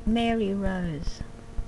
Mary Rose.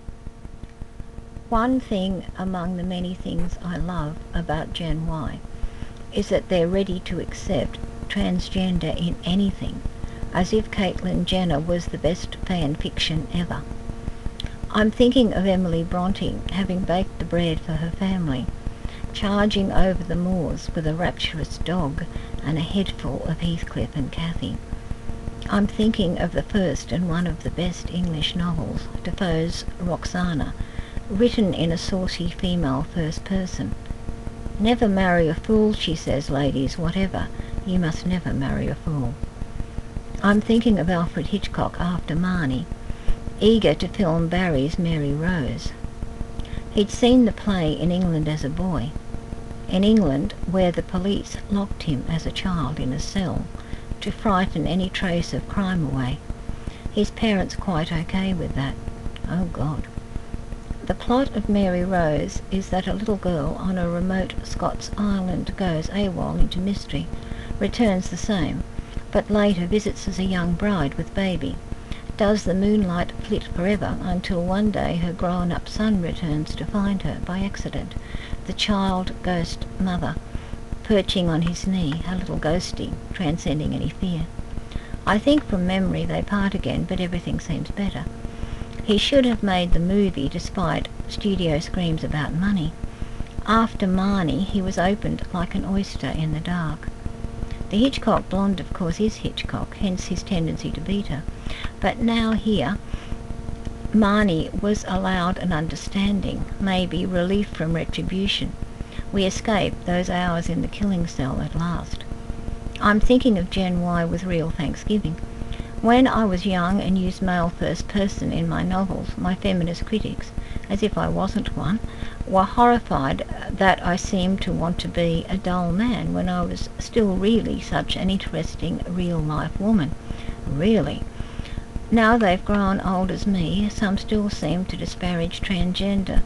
One thing among the many things I love about Gen Y is that they're ready to accept transgender in anything, as if Caitlyn Jenner was the best fan fiction ever. I'm thinking of Emily Bronte having baked the bread for her family, charging over the moors with a rapturous dog and a head full of Heathcliff and Cathy. I'm thinking of the first and one of the best English novels, Defoe's Roxana, written in a saucy female first person. Never marry a fool, she says, ladies, whatever. You must never marry a fool. I'm thinking of Alfred Hitchcock after Marnie, eager to film Barry's Mary Rose. He'd seen the play in England as a boy, in England where the police locked him as a child in a cell to frighten any trace of crime away. His parents quite okay with that. Oh God. The plot of Mary Rose is that a little girl on a remote Scots island goes AWOL into mystery, returns the same, but later visits as a young bride with baby, does the moonlight flit forever until one day her grown-up son returns to find her by accident, the child ghost mother, perching on his knee, a little ghosty, transcending any fear. I think from memory they part again, but everything seems better. He should have made the movie despite studio screams about money. After Marnie, he was opened like an oyster in the dark. The Hitchcock blonde, of course, is Hitchcock, hence his tendency to beat her. But now here, Marnie was allowed an understanding, maybe relief from retribution. We escaped those hours in the killing cell at last. I'm thinking of Gen Y with real thanksgiving. When I was young and used male first person in my novels, my feminist critics, as if I wasn't one, were horrified that I seemed to want to be a dull man when I was still really such an interesting real-life woman. Really. Now they've grown old as me, some still seem to disparage transgender,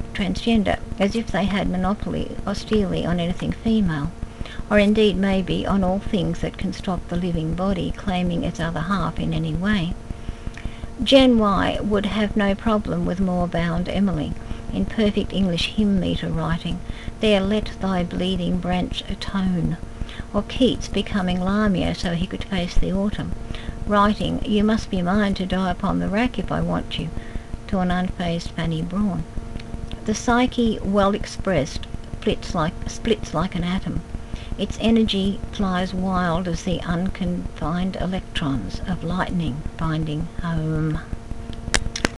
as if they had monopoly austerely on anything female, or indeed maybe on all things that can stop the living body claiming its other half in any way. Gen Y would have no problem with Moorbound Emily, in perfect English hymn meter writing, there let thy bleeding branch atone, or Keats becoming Lamia so he could face the autumn, writing, you must be mine to die upon the rack if I want you, to an unfazed Fanny Brawn. The psyche, well expressed, splits like an atom. Its energy flies wild as the unconfined electrons of lightning finding home.